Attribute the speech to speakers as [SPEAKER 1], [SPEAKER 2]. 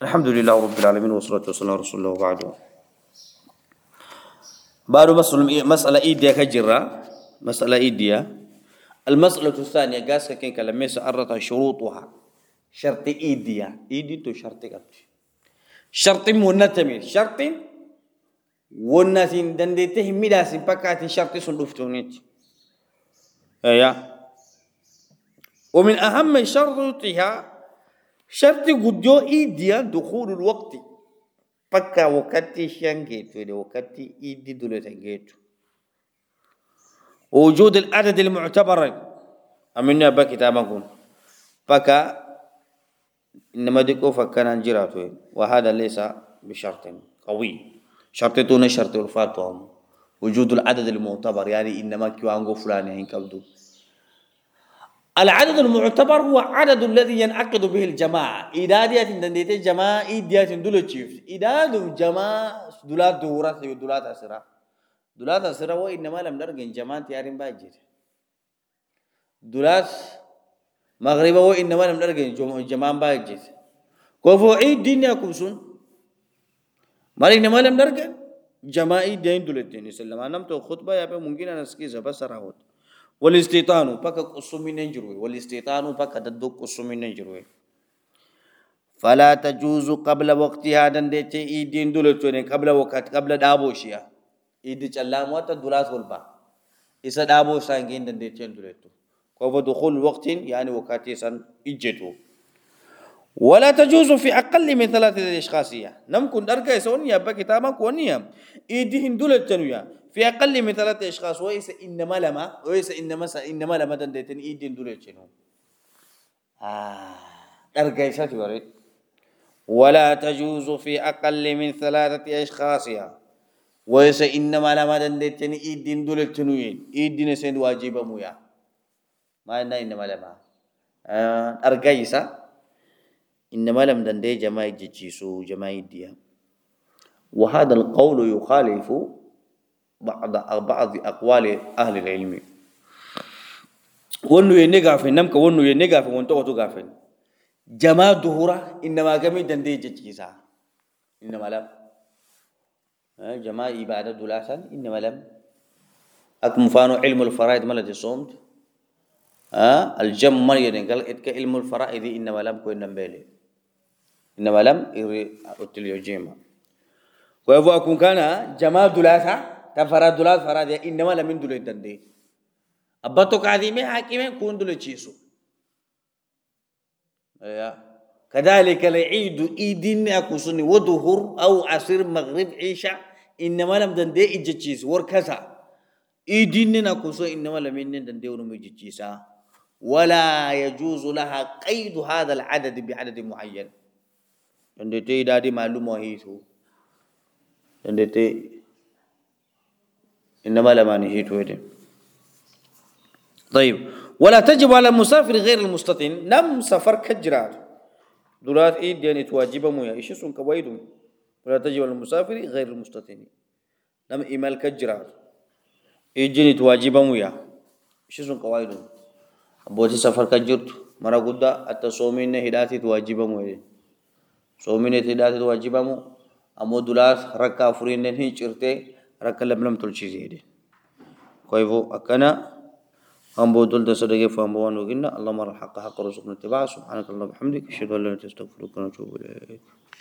[SPEAKER 1] الحمد لله رب العالمين والصلاة والسلام على رسول الله وبعد. بعد مسألة إيديا كجرة، مسألة إيديا. المسألة الثانية قاسك كين كلمة سأرت شروطها. شرط إيديا، إيدي تو شرط قبل. شرط منتمي، شرط والناسين دندته مداسين بكات شرط سندفتونيت. أيا. ومن أهم شروطها شرط قدو إيديا دخول الوقت. بكا وقتي شانجيت ولا وقتي إيدي دولتانجيت. وجود العدد المعتبر أمنا بكي تامكم. بكا إنما ديكو فكان انجراتوين وهذا ليس بشرط قوي. شرطتون شرط الفاتهم. وجود العدد المعتبر يعني إنما كيوانغو فلان ينكبدو. العدد المعتبر هو عدد الذي ينعقد به الجماعة. إذا ديت دنديت الجماعة إديات دولة تشيف. إذا جماعة دولات دورات دولات أسرة. دولات أسرة وإنما لم نرجع جماعة تيارين باجر. دولات مغربا وإنما لم نرجع جماعة باجر. كوفو عيد دنيا كوسون. ما إنما لم نرجع جماعة دين دولتين. سلام أنا متو خطبة يا بي ممكن أنا سكيزة بس راهود. والاستيطان بك قسمي ننجروي والاستيطان بك ددو قسمي ننجروي فلا تجوز قبل وقتها دندت ايدين دولتوني قبل وقت قبل دابوشيا ايد چلاموت دولات والبا إذا دابو سانجين دندت دولتو كوب دخول وقت يعني وقتي سن اجتو ولا تجوز في أقل من 3 أشخاصية نمكن أرجع سونيا بكتابا كونيا إيدين دولتونيا في أقل من 3 أشخاص ويس إنما لما دندتن إيدين دولتشنو أرجع ساتي ورد ولا تجوز في أقل من 3 أشخاص ويس إنما لما دندتن إيدين دولتشنو إيدين سند واجب مويا ما إنما لما أرجع سا إنما لم دندي جماعة جيسو جماعة ديا وهذا القول يخالف بعض أقوال أهل العلم ونو ينقافن نمك ونو ينقافن وانتو تقافن جماعة ظهورا إنما كمي دندي جيسا إنما لم جماعة إبادة دولاسا إنما لم أكم فانو علم الفرائض ملد الصومت الجم من ينقل إتك علم الفرائض إنما لم كو إنما إنما لم أتليو جيما ويفو أكون كان جماعة دولاسا تفراد دولات فراد إنما لم يندل الدندي أبتو كاذيمة حكيمة كون دول تشيسو كذلك العيد إيدين أكوسني وظهور أو عصر مغرب عشاء إنما لم دندي إجتشيس وركسا إيدين أكوسو إنما لم يندندي ونم إجتشيسا ولا يجوز لها قيد هذا العدد بعدد معين دندي دادي معلومة هيسو دندي إنما لما نهيت ويدين. طيب ولا تجب على المسافر غير المستطيع نم سفر كجرار دولات إيد يعني تواجب مويا إيش سون كوايدهم ولا تجب على المسافر غير المستطيع نم إمال كجرار إيد يعني تواجب مويا إيش سون كوايدهم أبوتي سفر كجرت مرا قدا التصومين هداتي تواجب مويا صومين هداتي تواجب مو أمو دولات ركا فرين نهي شرته ركلا بلم تلشي زيادة كيفو أكنا هم بودل تصدق فهم بوانو قلنا اللهم الحق حق رزقنا اتباعه سبحانك اللهم وبحمدك أشهد أن لا إله إلا أنت أستغفرك وأتوب إليك.